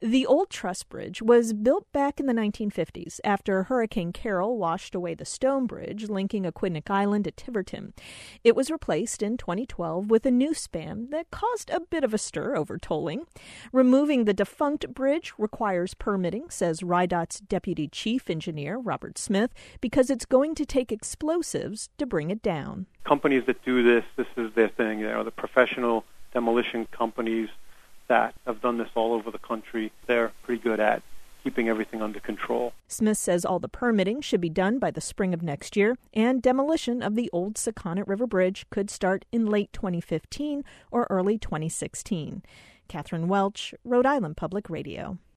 The old truss bridge was built back in the 1950s after Hurricane Carol washed away the stone bridge linking Aquidneck Island to Tiverton. It was replaced in 2012 with a new span that caused a bit of a stir over tolling. Removing the defunct bridge requires permitting, says RIDOT's Deputy Chief Engineer Robert Smith, because it's going to take explosives to bring it down. Companies that do this is their thing. The professional demolition companies that have done this all over the country, they're pretty good at keeping everything under control. Smith says all the permitting should be done by the spring of next year, and demolition of the old Sakonnet River Bridge could start in late 2015 or early 2016. Catherine Welch, Rhode Island Public Radio.